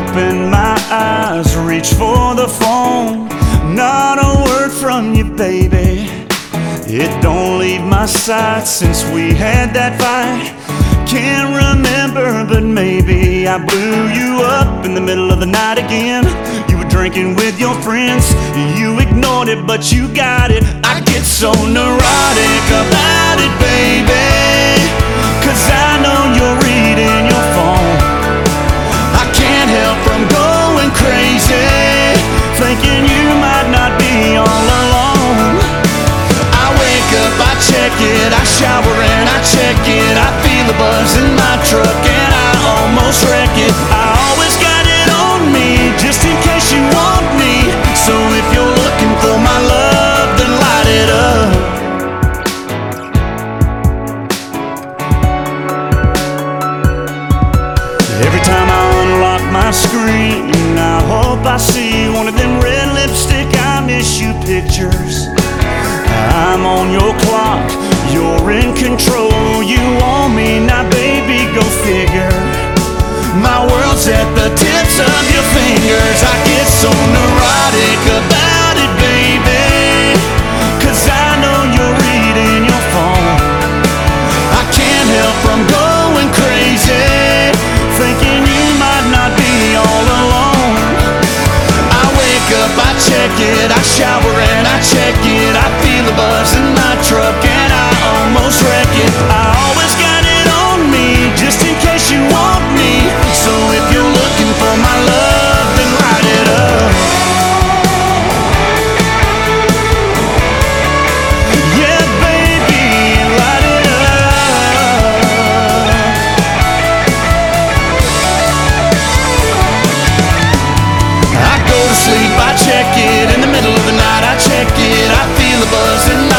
open my eyes, reach for the phone. Not a word from you, baby. It don't leave my sight since we had that fight. Can't remember, but maybe I blew you up in the middle of the night again. You were drinking with your friends, you ignored it, but you got it. I get so neurotic about it, baby, 'cause I know you're reading your phone. I can't help from going crazy, thinking you might not be all alone. I wake up, I check it, I shower and I check it. I feel the buzz in my truck and I almost wreck it. I always got it on me, just in case you want me. So if you're looking for my love, then light it up. Every time I unlock my screen, I hope I see one of them red lipstick I miss you pictures. I'm on your clock, you're in control. You want me now, baby, go figure. My world's at the tips of your fingers. I get so neurotic about it, baby, 'cause I know you're reading your phone. I can't help from going crazy, thinking you might not be all alone. I wake up, I check it, I shower and I check it. I feel the buzz in my truck and I almost wreck it. I always got it on me, just in case you want me. So if you're looking for my love, then light it up. Yeah, baby, light it up. I go to sleep, I check it. In the middle of the night, I check it. I feel the buzz in